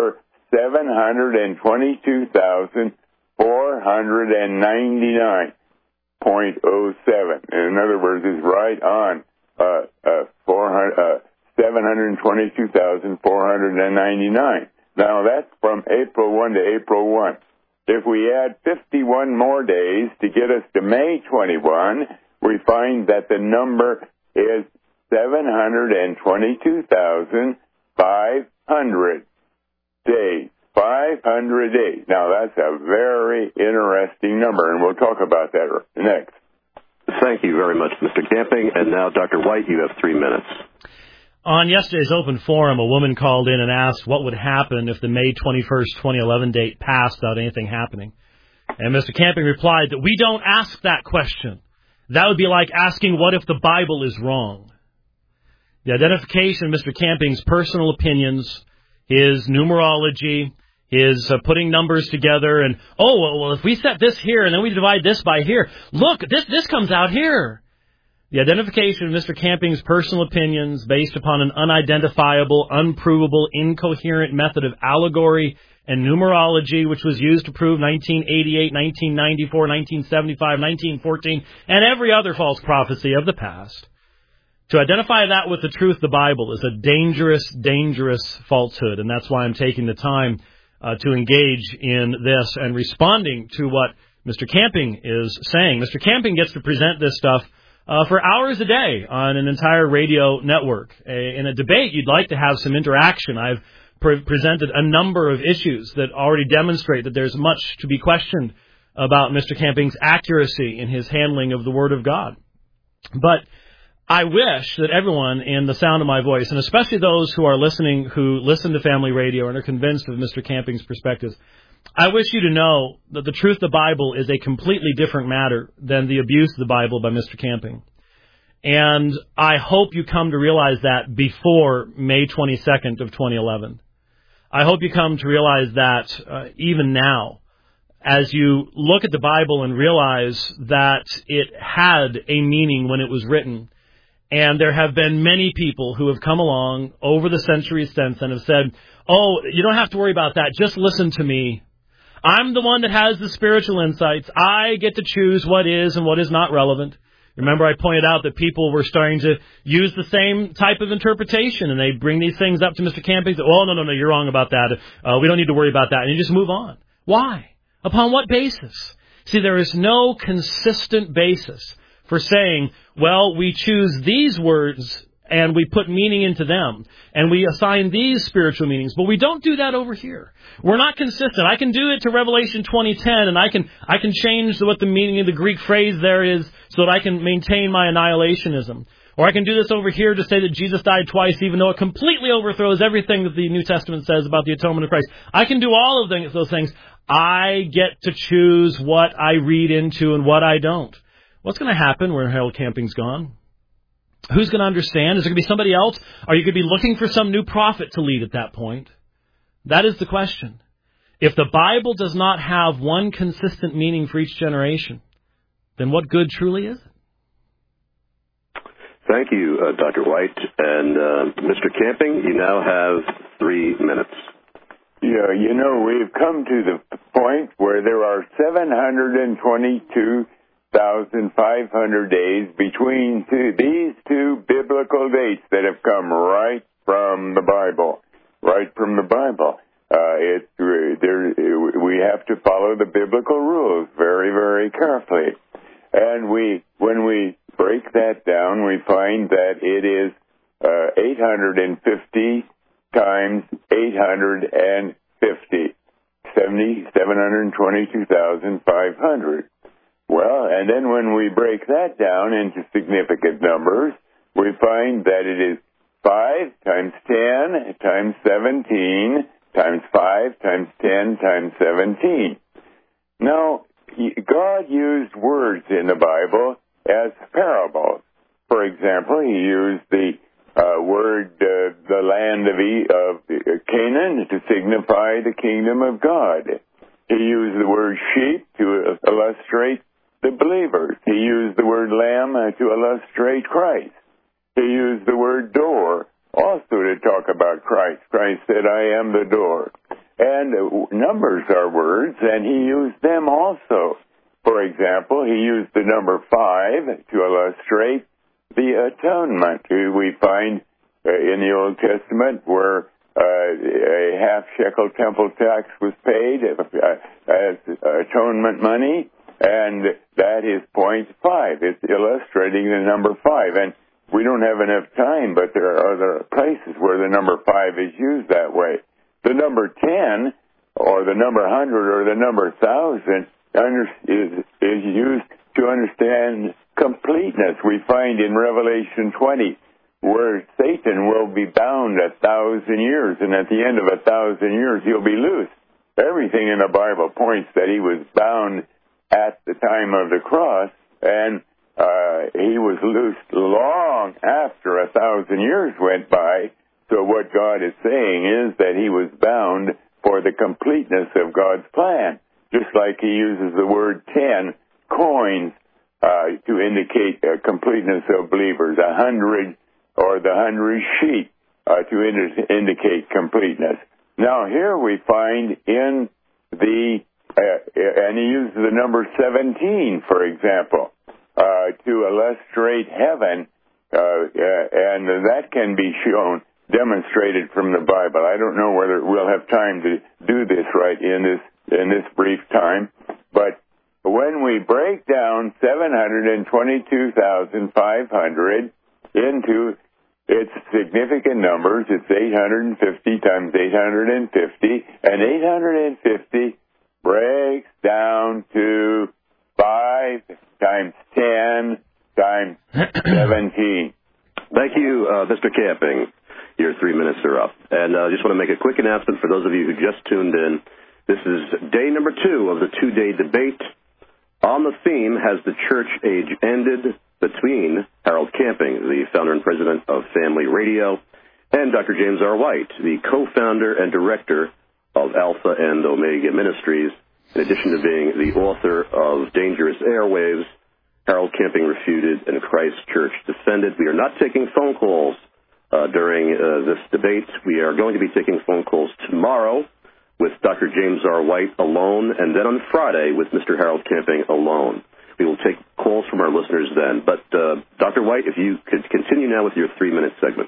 seven hundred twenty-two thousand four hundred ninety-nine point oh seven. In other words, it's right on uh, uh, four hundred, uh, seven hundred twenty-two thousand four hundred ninety-nine. Now, that's from April first to April first. If we add fifty-one more days to get us to May twenty-first, we find that the number is seven hundred twenty-two thousand five hundred days. five hundred days. Now, that's a very interesting number, and we'll talk about that next. Thank you very much, Mister Camping. And now, Doctor White, you have three minutes. On yesterday's open forum, a woman called in and asked what would happen if the May twenty-first, twenty eleven date passed without anything happening. And Mister Camping replied that we don't ask that question. That would be like asking what if the Bible is wrong. The identification of Mister Camping's personal opinions, his numerology, his uh, putting numbers together, and, oh, well, well, if we set this here and then we divide this by here, look, this this comes out here. The identification of Mister Camping's personal opinions based upon an unidentifiable, unprovable, incoherent method of allegory and numerology, which was used to prove nineteen eighty-eight, nineteen ninety-four, nineteen seventy-five, nineteen fourteen, and every other false prophecy of the past. To identify that with the truth of the Bible is a dangerous, dangerous falsehood, and that's why I'm taking the time uh, to engage in this and responding to what Mister Camping is saying. Mister Camping gets to present this stuff uh, for hours a day on an entire radio network. A, in a debate, you'd like to have some interaction. I've pre- presented a number of issues that already demonstrate that there's much to be questioned about Mister Camping's accuracy in his handling of the Word of God. But I wish that everyone in the sound of my voice, and especially those who are listening, who listen to Family Radio and are convinced of Mister Camping's perspectives, I wish you to know that the truth of the Bible is a completely different matter than the abuse of the Bible by Mister Camping. And I hope you come to realize that before May twenty-second of twenty eleven. I hope you come to realize that uh, even now, as you look at the Bible and realize that it had a meaning when it was written. And there have been many people who have come along over the centuries since and have said, oh, you don't have to worry about that. Just listen to me. I'm the one that has the spiritual insights. I get to choose what is and what is not relevant. Remember, I pointed out that people were starting to use the same type of interpretation, and they bring these things up to Mister Camping. Say, oh, no, no, no, you're wrong about that. Uh, we don't need to worry about that. And you just move on. Why? Upon what basis? See, there is no consistent basis for saying, well, we choose these words and we put meaning into them, and we assign these spiritual meanings, but we don't do that over here. We're not consistent. I can do it to Revelation twenty ten, and I can I can change what the meaning of the Greek phrase there is so that I can maintain my annihilationism. Or I can do this over here to say that Jesus died twice, even though it completely overthrows everything that the New Testament says about the atonement of Christ. I can do all of those things. I get to choose what I read into and what I don't. What's going to happen when Harold Camping's gone? Who's going to understand? Is there going to be somebody else? Are you going to be looking for some new prophet to lead at that point? That is the question. If the Bible does not have one consistent meaning for each generation, then what good truly is it? Thank you, uh, Doctor White. And uh, Mister Camping, you now have three minutes. Yeah, you know, we've come to the point where there are seven hundred twenty-two thousand five hundred days between two, these two biblical dates that have come right from the Bible, right from the Bible. Uh, it, there, we have to follow the biblical rules very, very carefully. And we, when we break that down, we find that it is uh, eight hundred fifty times eight hundred fifty, seventy, seven hundred twenty-two thousand five hundred. Well, and then when we break that down into significant numbers, we find that it is five times ten times seventeen times five times ten times seventeen. Now, God used words in the Bible as parables. For example, he used the uh, word, uh, the land of, e- of Canaan, to signify the kingdom of God. He used the word sheep to illustrate the believers. He used the word lamb to illustrate Christ. He used the word door also to talk about Christ. Christ said, I am the door. And uh, numbers are words, and he used them also. For example, he used the number five to illustrate the atonement. We find uh, in the Old Testament where uh, a half shekel temple tax was paid uh, as atonement money, and that is point five. It's illustrating the number five. And we don't have enough time, but there are other places where the number five is used that way. The number ten, or the number hundred, or the number thousand is, is used to understand completeness. We find in Revelation twenty where Satan will be bound a thousand years, and at the end of a thousand years he'll be loose. Everything in the Bible points that he was bound at the time of the cross, and uh, he was loosed long after a thousand years went by. So what God is saying is that he was bound for the completeness of God's plan, just like he uses the word ten coins uh, to indicate uh, completeness of believers, a hundred or the hundred sheep uh, to indi- indicate completeness. Now here we find in the, uh, and he uses the number seventeen, for example, uh, to illustrate heaven, uh, uh, and that can be shown, demonstrated from the Bible. I don't know whether we'll have time to do this right in this in this brief time, but when we break down seven hundred twenty-two thousand five hundred into its significant numbers, it's eight hundred fifty times eight hundred fifty, and eight hundred fifty breaks down to five times ten times seventeen. Thank you, uh, Mister Camping. Your three minutes are up. And I uh, just want to make a quick announcement for those of you who just tuned in. This is day number two of the two-day debate on the theme, Has the Church Age Ended?, between Harold Camping, the founder and president of Family Radio, and Doctor James R. White, the co-founder and director of Alpha and Omega Ministries, in addition to being the author of Dangerous Airwaves, Harold Camping Refuted and Christ Church Defended. We are not taking phone calls uh, during uh, this debate. We are going to be taking phone calls tomorrow with Doctor James R. White alone, and then on Friday with Mister Harold Camping alone. We will take calls from our listeners then. But, uh, Doctor White, if you could continue now with your three-minute segment.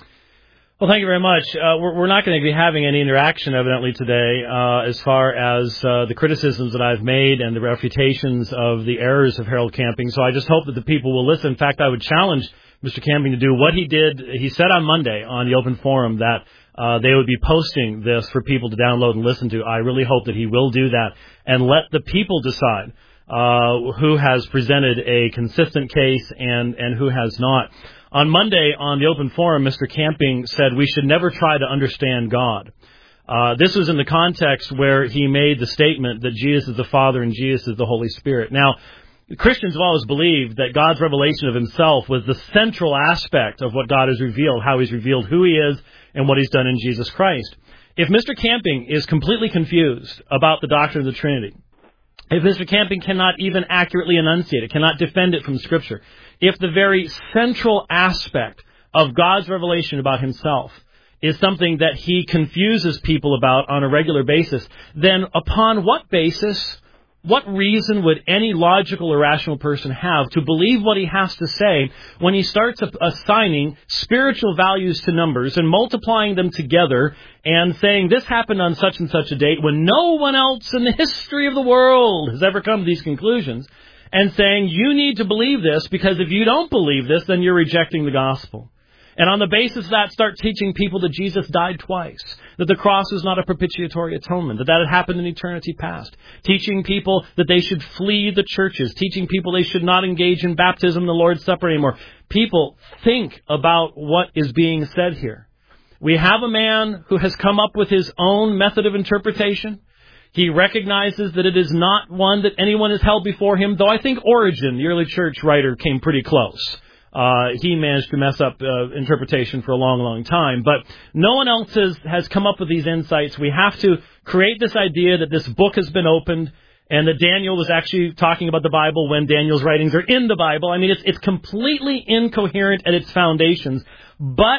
Well, thank you very much. Uh, we're, we're not going to be having any interaction, evidently, today uh, as far as uh, the criticisms that I've made and the refutations of the errors of Harold Camping. So I just hope that the people will listen. In fact, I would challenge Mister Camping to do what he did. He said on Monday on the open forum that uh, they would be posting this for people to download and listen to. I really hope that he will do that and let the people decide uh, who has presented a consistent case and, and who has not. On Monday, on the open forum, Mister Camping said we should never try to understand God. Uh, this was in the context where he made the statement that Jesus is the Father and Jesus is the Holy Spirit. Now, Christians have always believed that God's revelation of himself was the central aspect of what God has revealed, how he's revealed who he is and what he's done in Jesus Christ. If Mister Camping is completely confused about the doctrine of the Trinity, if Mister Camping cannot even accurately enunciate it, cannot defend it from Scripture, if the very central aspect of God's revelation about himself is something that he confuses people about on a regular basis, then upon what basis, what reason would any logical or rational person have to believe what he has to say when he starts assigning spiritual values to numbers and multiplying them together and saying this happened on such and such a date when no one else in the history of the world has ever come to these conclusions, and saying you need to believe this because if you don't believe this, then you're rejecting the gospel. And on the basis of that, start teaching people that Jesus died twice, that the cross is not a propitiatory atonement, that that had happened in eternity past, teaching people that they should flee the churches, teaching people they should not engage in baptism and the Lord's Supper anymore. People, think about what is being said here. We have a man who has come up with his own method of interpretation. He recognizes that it is not one that anyone has held before him, though I think Origen, the early church writer, came pretty close. Uh, he managed to mess up uh, interpretation for a long, long time. But no one else has, has come up with these insights. We have to create this idea that this book has been opened and that Daniel was actually talking about the Bible when Daniel's writings are in the Bible. I mean, it's, it's completely incoherent at its foundations. But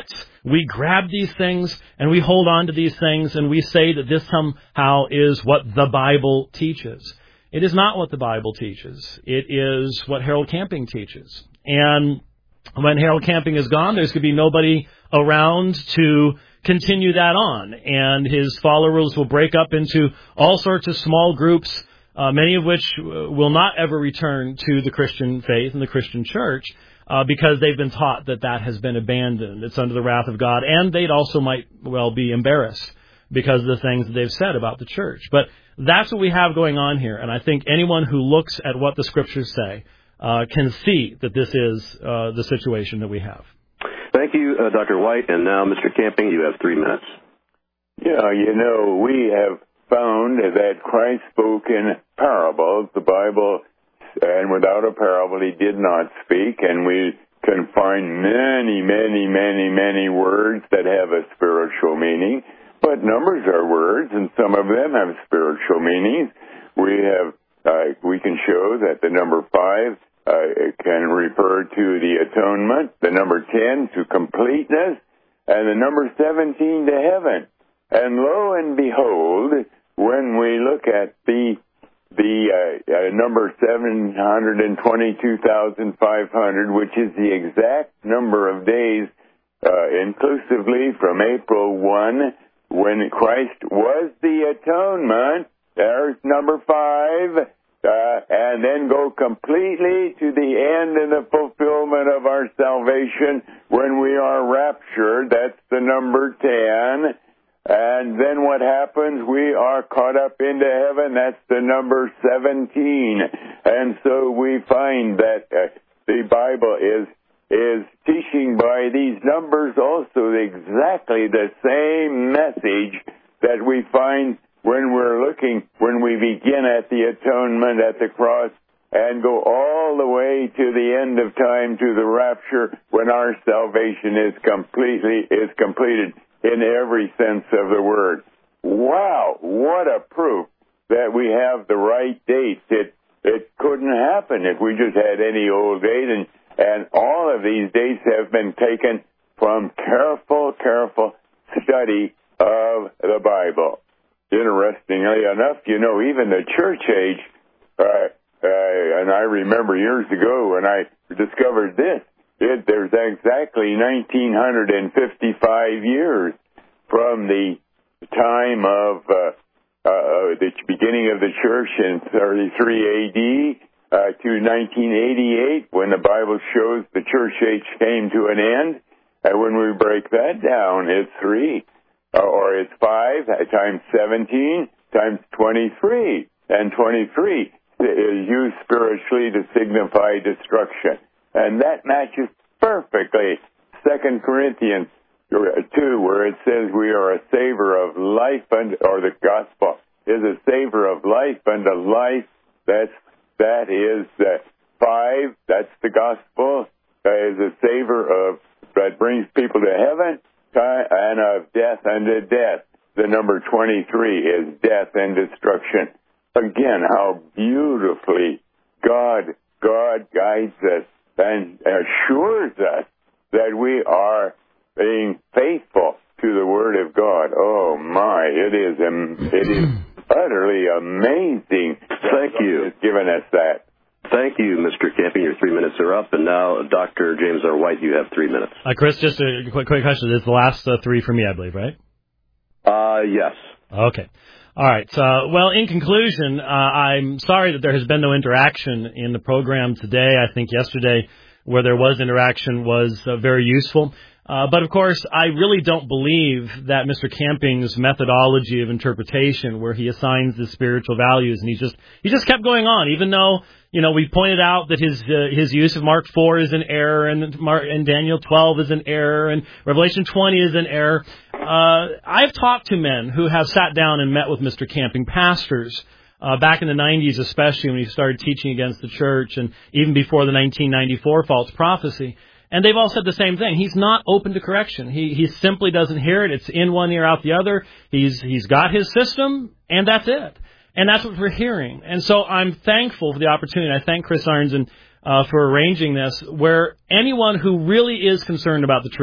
we grab these things and we hold on to these things and we say that this somehow is what the Bible teaches. It is not what the Bible teaches. It is what Harold Camping teaches. And when Harold Camping is gone, there's going to be nobody around to continue that on. And his followers will break up into all sorts of small groups, uh, many of which will not ever return to the Christian faith and the Christian church uh, because they've been taught that that has been abandoned. It's under the wrath of God. And they'd also might well be embarrassed because of the things that they've said about the church. But that's what we have going on here. And I think anyone who looks at what the Scriptures say uh, can see that this is uh, the situation that we have. Thank you, uh, Doctor White. And now, Mister Camping, you have three minutes. Yeah, you know, we have found that Christ spoke in parables. The Bible, and without a parable, he did not speak. And we can find many, many, many, many words that have a spiritual meaning. But numbers are words, and some of them have spiritual meanings. We have, uh, we can show that the number five uh, can refer to the atonement, the number ten to completeness, and the number seventeen to heaven. And lo and behold, when we look at the the uh, uh, number seven hundred twenty-two thousand five hundred, which is the exact number of days, uh, inclusively from April first, when Christ was the atonement, there's number five, uh, and then go completely to the end and the fulfillment of our salvation when we are raptured. That's the number ten. And then what happens? We are caught up into heaven. That's the number seventeen. And so we find that uh, the Bible is is teaching by these numbers also exactly the same message that we find when we're looking, when we begin at the atonement at the cross and go all the way to the end of time, to the rapture, when our salvation is completely, is completed in every sense of the word. Wow, what a proof that we have the right dates. It, it couldn't happen if we just had any old date, and And all of these dates have been taken from careful, careful study of the Bible. Interestingly enough, you know, even the church age, uh, uh, and I remember years ago when I discovered this, it, there's exactly nineteen fifty-five years from the time of uh, uh, the beginning of the church in thirty-three A D, Uh, to nineteen eighty-eight, when the Bible shows the church age came to an end. And when we break that down, it's three, uh, or it's five times seventeen times twenty-three. And twenty-three is used spiritually to signify destruction. And that matches perfectly Second Corinthians two, where it says we are a savor of life, and, or the gospel is a savor of life unto life. That's That is uh, five, that's the gospel, uh, is a savor of, that brings people to heaven, and of death unto death. The number twenty-three is death and destruction. Again, how beautifully God, God guides us and assures us that we are being faithful to the Word of God. Oh my, it is, it is utterly amazing. Thank you. It's given us that. Thank you, Mister Camping. Your three minutes are up. And now, Doctor James R. White, you have three minutes. Uh, Chris, just a quick, quick question. This is the last uh, three for me, I believe, right? Uh, yes. Okay. All right. Uh, well, in conclusion, uh, I'm sorry that there has been no interaction in the program today. I think yesterday, where there was interaction, was uh, very useful. Uh, but, of course, I really don't believe that Mister Camping's methodology of interpretation, where he assigns the spiritual values, and he just he just kept going on, even though, you know, we pointed out that his uh, his use of Mark four is an error, and, Mark, and Daniel twelve is an error, and Revelation twenty is an error. Uh, I've talked to men who have sat down and met with Mister Camping, pastors, uh, back in the nineties especially, when he started teaching against the church, and even before the nineteen ninety-four false prophecy. And they've all said the same thing. He's not open to correction. He he simply doesn't hear it. It's in one ear, out the other. He's he's got his system, and that's it. And that's what we're hearing. And so I'm thankful for the opportunity. I thank Chris Arnzen uh, for arranging this, where anyone who really is concerned about the truth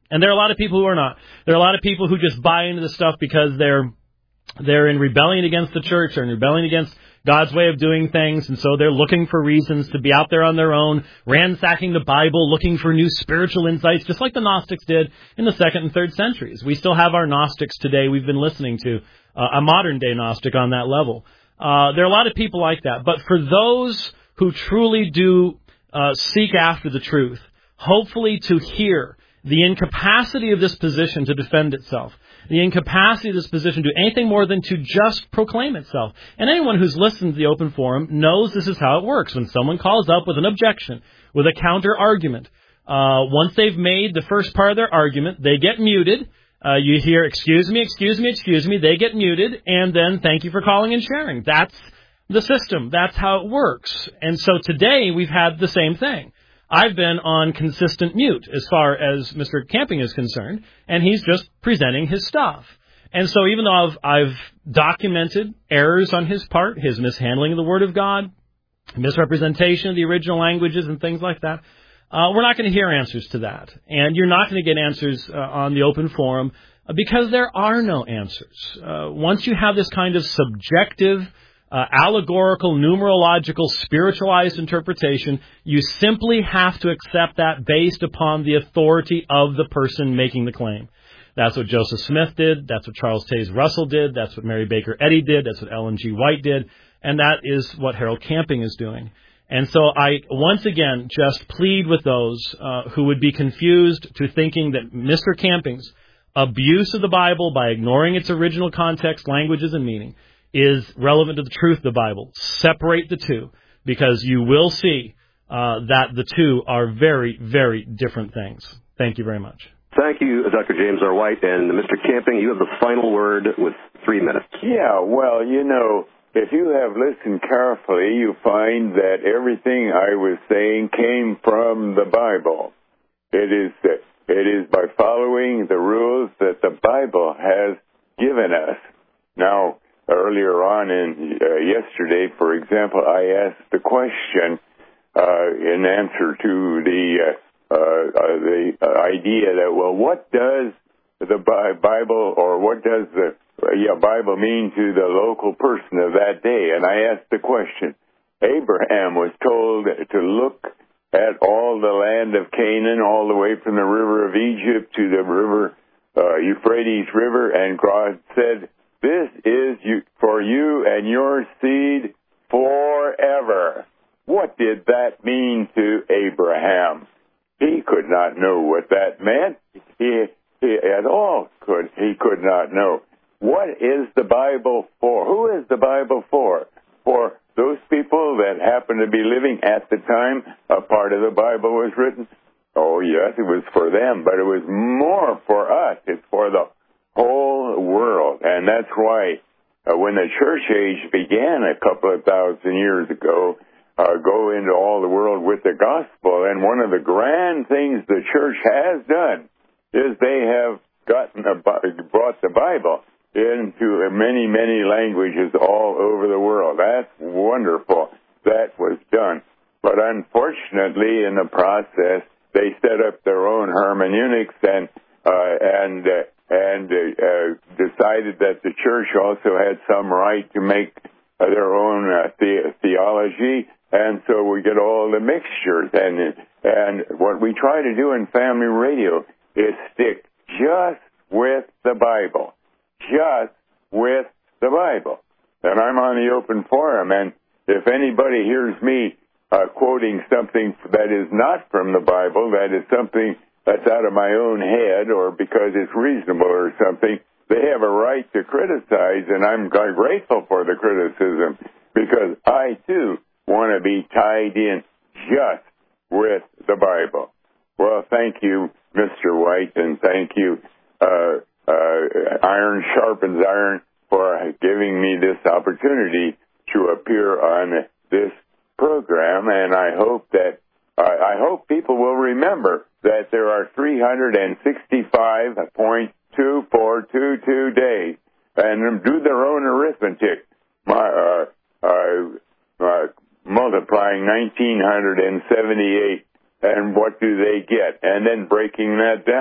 And there are a lot of people who are not. There are a lot of people who just buy into the stuff because they're they're in rebellion against the church or in rebellion against God's way of doing things, and so they're looking for reasons to be out there on their own, ransacking the Bible, looking for new spiritual insights, just like the Gnostics did in the second and third centuries. We still have our Gnostics today. We've been listening to uh, a modern-day Gnostic on that level. Uh, there are a lot of people like that. But for those who truly do uh, seek after the truth, hopefully to hear the incapacity of this position to defend itself, the incapacity of this position to do anything more than to just proclaim itself. And anyone who's listened to the open forum knows this is how it works. When someone calls up with an objection, with a counter-argument, uh, once they've made the first part of their argument, they get muted. Uh, you hear, excuse me, excuse me, excuse me. They get muted, and then thank you for calling and sharing. That's the system. That's how it works. And so today we've had the same thing. I've been on consistent mute as far as Mister Camping is concerned, and he's just presenting his stuff. And so even though I've, I've documented errors on his part, his mishandling of the Word of God, misrepresentation of the original languages and things like that, uh, we're not going to hear answers to that. And you're not going to get answers uh, on the open forum uh, because there are no answers. Uh, once you have this kind of subjective, Uh, allegorical, numerological, spiritualized interpretation, you simply have to accept that based upon the authority of the person making the claim. That's what Joseph Smith did. That's what Charles Taze Russell did. That's what Mary Baker Eddy did. That's what Ellen G. White did. And that is what Harold Camping is doing. And so I, once again, just plead with those uh, who would be confused to thinking that Mister Camping's abuse of the Bible by ignoring its original context, languages, and meaning is relevant to the truth of the Bible. Separate the two, because you will see uh, that the two are very, very different things. Thank you very much. Thank you, Doctor James R. White. And Mister Camping, you have the final word with three minutes. Yeah, well, you know, if you have listened carefully, you find that everything I was saying came from the Bible. It is, it is by following the rules that the Bible has given us. Now, earlier on in uh, yesterday, for example, I asked the question uh, in answer to the uh, uh, uh, the uh, idea that, well, what does the Bible or what does the uh, yeah, Bible mean to the local person of that day? And I asked the question. Abraham was told to look at all the land of Canaan, all the way from the river of Egypt to the river uh, Euphrates River, and God said, "This is you, for you and your seed forever." What did that mean to Abraham? He could not know what that meant. He, he at all could he could not know. What is the Bible for? Who is the Bible for? For those people that happen to be living at the time a part of the Bible was written? Oh, yes, it was for them, but it was more for us. It's for the whole world. And that's why uh, when the church age began a couple of thousand years ago, uh, go into all the world with the gospel. And one of the grand things the church has done is they have gotten a, brought the Bible into many, many languages all over the world. That's wonderful. That was done. But unfortunately, in the process, they set up their own hermeneutics and uh, and uh, and uh, uh, decided that the church also had some right to make uh, their own uh, the- theology, and so we get all the mixtures. And and what we try to do in Family Radio is stick just with the Bible, just with the Bible. And I'm on the open forum, and if anybody hears me uh, quoting something that is not from the Bible, that is something that's out of my own head, or because it's reasonable or something, they have a right to criticize, and I'm grateful for the criticism, because I, too, want to be tied in just with the Bible. Well, thank you, Mister White, and thank you, uh, uh, Iron Sharpens Iron, for giving me this opportunity to appear on this program, and I hope that uh, I hope people will remember that there are three hundred sixty-five point two four two two days, and do their own arithmetic, my, uh, uh, uh, multiplying one thousand nine hundred seventy-eight, and what do they get, and then breaking that down.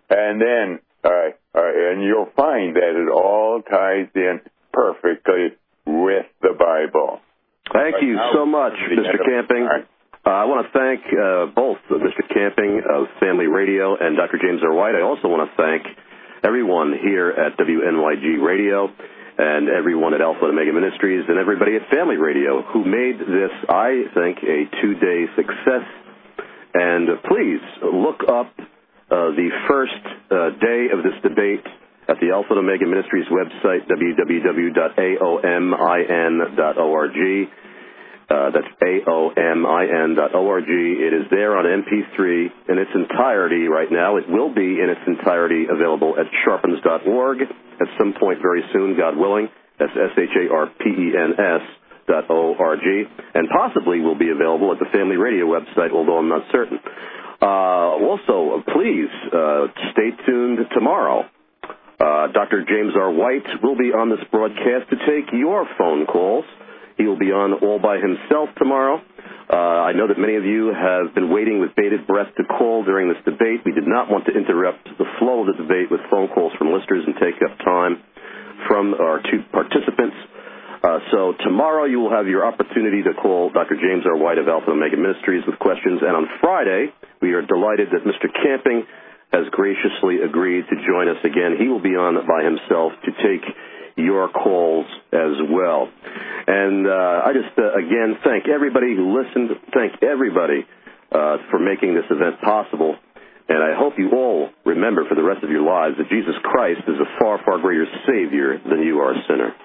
And then, uh, uh, and you'll find that it all ties in perfectly with the Bible. Thank you so much, Mister Camping. Uh, I want to thank uh, both Mister Camping of Family Radio and Doctor James R. White. I also want to thank everyone here at W N Y G Radio and everyone at Alpha and Omega Ministries and everybody at Family Radio who made this, I think, a two-day success. And uh, please look up uh, the first uh, day of this debate at the Alpha and Omega Ministries website, w w w dot a o m i n dot org. Uh, that's A O M I N dot O R G. It is there on M P three in its entirety right now. It will be in its entirety available at sharpens dot org at some point very soon, God willing. That's S H A R P E N S dot O R G. And possibly will be available at the Family Radio website, although I'm not certain. Uh, also, please uh, stay tuned tomorrow. Uh, Doctor James R. White will be on this broadcast to take your phone calls. He will be on all by himself tomorrow. Uh, I know that many of you have been waiting with bated breath to call during this debate. We did not want to interrupt the flow of the debate with phone calls from listeners and take up time from our two participants. Uh, so tomorrow you will have your opportunity to call Doctor James R. White of Alpha and Omega Ministries with questions. And on Friday, we are delighted that Mister Camping has graciously agreed to join us again. He will be on by himself to take your calls as well. And uh, I just, uh, again, thank everybody who listened, thank everybody uh, for making this event possible. And I hope you all remember for the rest of your lives that Jesus Christ is a far, far greater Savior than you are a sinner.